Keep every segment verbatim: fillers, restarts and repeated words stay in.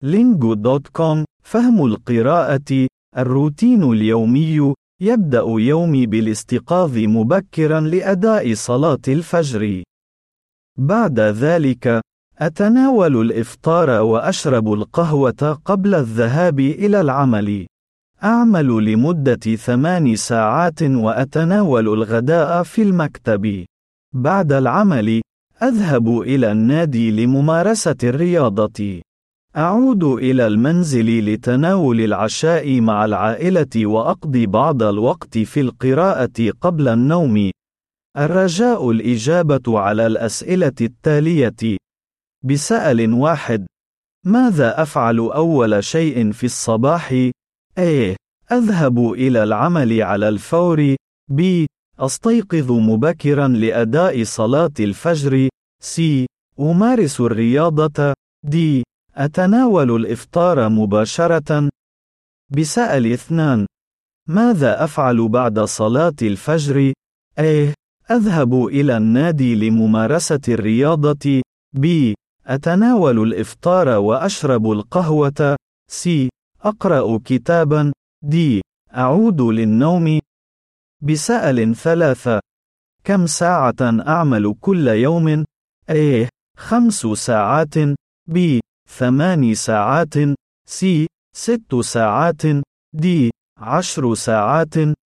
لينجو دوت كوم. فهم القراءة. الروتين اليومي. يبدأ يومي بالاستيقاظ مبكرا لأداء صلاة الفجر. بعد ذلك، أتناول الإفطار وأشرب القهوة قبل الذهاب إلى العمل. أعمل لمدة ثمان ساعات وأتناول الغداء في المكتب. بعد العمل، أذهب إلى النادي لممارسة الرياضة. أعود إلى المنزل لتناول العشاء مع العائلة وأقضي بعض الوقت في القراءة قبل النوم. الرجاء الإجابة على الأسئلة التالية. بسؤال واحد: ماذا أفعل أول شيء في الصباح؟ A. أذهب إلى العمل على الفور. B. أستيقظ مبكرا لأداء صلاة الفجر. C. أمارس الرياضة. D. أتناول الإفطار مباشرة. بسؤال اثنان: ماذا أفعل بعد صلاة الفجر؟ A. أذهب إلى النادي لممارسة الرياضة. B. أتناول الإفطار وأشرب القهوة. C. أقرأ كتابا. D. أعود للنوم. بسؤال ثلاثة: كم ساعة أعمل كل يوم؟ A. خمس ساعات. B. ثمان ساعات. C. ست ساعات. D. عشر ساعات.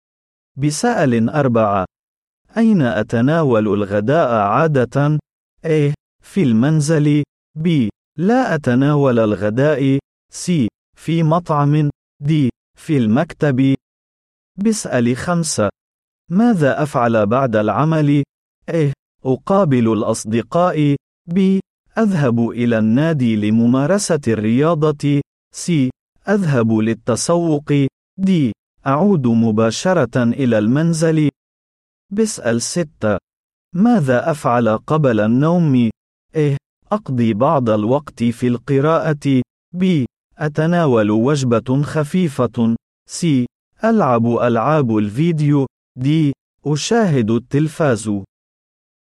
بسؤال أربعة: أين أتناول الغداء عادة؟ A. في المنزل. B. لا أتناول الغداء. C. في مطعم. D. في المكتب. بسؤال خمسة: ماذا أفعل بعد العمل؟ A. أقابل الأصدقاء. B. أذهب إلى النادي لممارسة الرياضة. C. أذهب للتسوق. D. أعود مباشرة إلى المنزل. بسؤال ستة: ماذا أفعل قبل النوم؟ A. أقضي بعض الوقت في القراءة. B. أتناول وجبة خفيفة. C. ألعب ألعاب الفيديو. D. أشاهد التلفاز.